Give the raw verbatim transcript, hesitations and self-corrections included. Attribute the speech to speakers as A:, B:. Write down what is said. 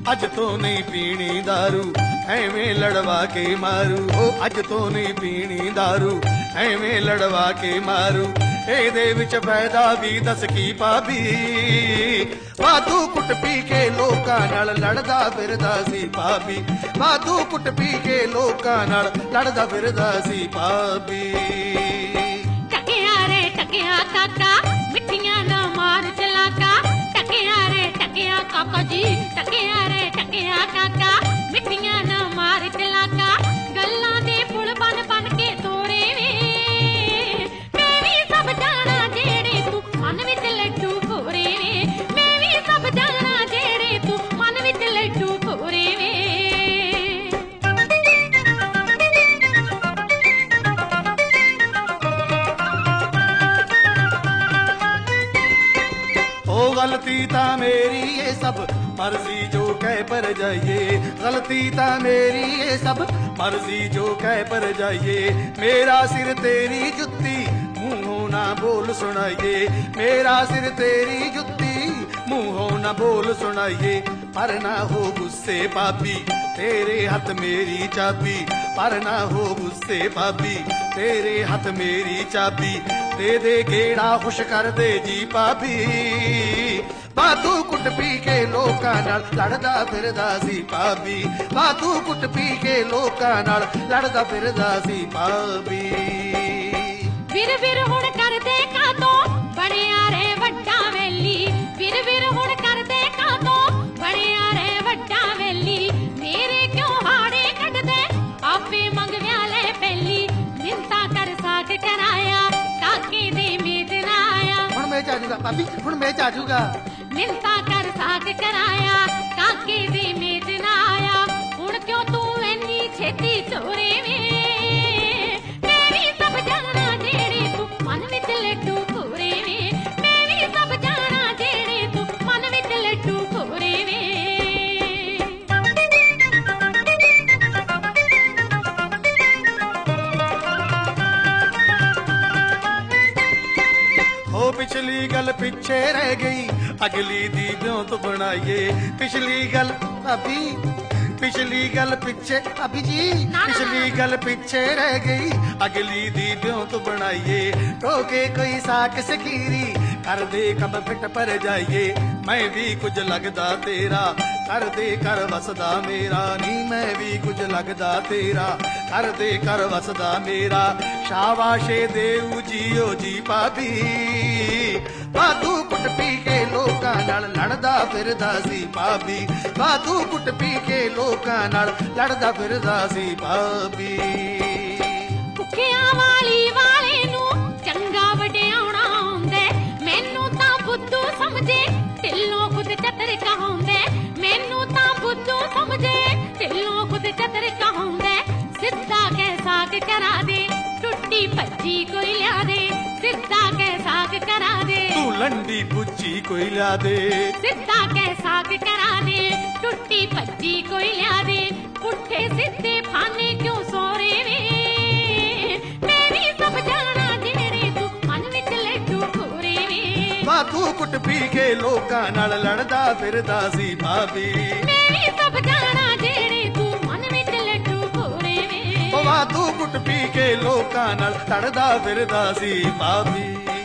A: अज तो नहीं पीनी दारू एवें लड़वा के मारू ओ अज तो नहीं पीनी दारू एवें लड़वा के मारू ਇਹਦੇ ਵਿੱਚ ਫਾਇਦਾ ਵੀ ਦੱਸ ਕੀ ਭਾਬੀ ਵਾਧੂ ਕੁੱਟ ਪੀ ਕੇ ਲੋਕਾਂ ਨਾਲ ਲੜਦਾ ਫਿਰਦਾ ਸੀ ਭਾਬੀ ਵਾਧੂ ਕੁੱਟ ਪੀ ਕੇ ਲੋਕਾਂ ਨਾਲ ਲੜਦਾ ਫਿਰਦਾ ਸੀ ਭਾਬੀ
B: ਟਕਿਆ ਰੇ ਟਕਿਆ ਕਾਕਾ ਮਿੱਠੀਆਂ ਨਾ ਮਾਰ ਚਲਾਕਾ ਟਕਿਆ ਰੇ ਟਕਿਆ ਕਾਕਾ ਜੀ ਟਕਿਆ ਰੇ ਟਕਿਆ ਕਾਕਾ ਮਿੱਠੀਆਂ ਨਾ ਮਾਰ ਚਲਾਕਾ ਗੱਲਾਂ ਦੇ ਪੁਲ ਬਨ ਬਨ ਕੇ ਤੋਰੇ ਵੇ
A: गलती ता मेरी ये सब मर्जी जो कह पर जाइए गलती ता मेरी ये सब मर्जी जो कह पर जाइए मेरा सिर तेरी जुत्ती मुंहों ना बोल सुनाइए मेरा सिर तेरी जुत्ती मुंहों ना बोल सुनाइए पर ना हो गुस्से भाभी तेरे हाथ मेरी चाबी पर ना हो गुस्से भाभी तेरे हाथ मेरी चाबी दे दे गेड़ा खुश कर दे जी भाभी वाधू कुट पी के लोकां नाल लड़दा फिरदा सी भाभी वाधू कुट पी के लोकां नाल लड़दा फिरदा सी भाभी
B: विर विर हुण करदे कातों बणिया रे वड्डा वेली विर विर हुण करदे कातों बणिया रे वड्डा वेली मेरे क्यों हाड़े कढदे आपे मंग व्याले पहली मिंता कर साक कराया काके दे मेद ना आया
A: हुण मैं जाजूगा भाभी हुण मैं जाजूगा
B: मिंता कर साक कराया काके दे मेद ना आया हुण क्यों तू इन्नी छेती चोरे वे मैं भी सब जाना जेड़े तू मन विच लड्डू खोरे वे मैं भी सब जाना जेड़े तू मन विच लड्डू खोरे वे
A: हो पिछली गल पिछे रह गई अगली दी ब्यों तो बनाइए पिछली गल अभी पिछली गल पिछे अभी जी पिछली गल पिछे रह गई अगली दी ब्यों तो बनाइए टोके कोई साक सकीरी कर दे कब फिट पर जाइए मैं भी कुछ लगदा तेरा कर दे कर वसदा मेरा नी मैं भी कुछ लगदा तेरा कर दे कर वसदा मेरा शाबाशे देऊ जियो जी भाभी वाधू कुट पी के लोकां नाल लड़दा फिरदा सी भाभी वाधू कुट पी के लोकां नाल लड़दा फिरदा सी भाभी
B: भुखिया वाली वाले नू चंगा वड्याउणा आउंदे मैनू तां बुद्धू समझे ढिल्लों खुद चतर कहाउंदे मैनू तां बुद्धू समझे ढिल्लों खुद चतर कहाउंदे सिद्धा कह साक करा दे टुट्टी भज्जी कोई लिया दे सिद्धा कह साक करा दे
A: तू लंडी पुच्ची कोई लिया दे
B: सिद्धा कह साक करा दे टुट्टी भज्जी कोई लिया दे पुट्ठे सिद्धे फाने क्यों सोरे वे मैं भी सब जाना जेड़े तू मन विच लड्डू खोरे वे
A: वाधू कुट पी के लोकां नाल लड़दा फिरदा सी भाभी
B: मैं भी सब जाना जेड़े तू मन विच लड्डू खोरे वे
A: वाधू कुट पी के लोकां नाल लड़दा फिरदा सी भाभी।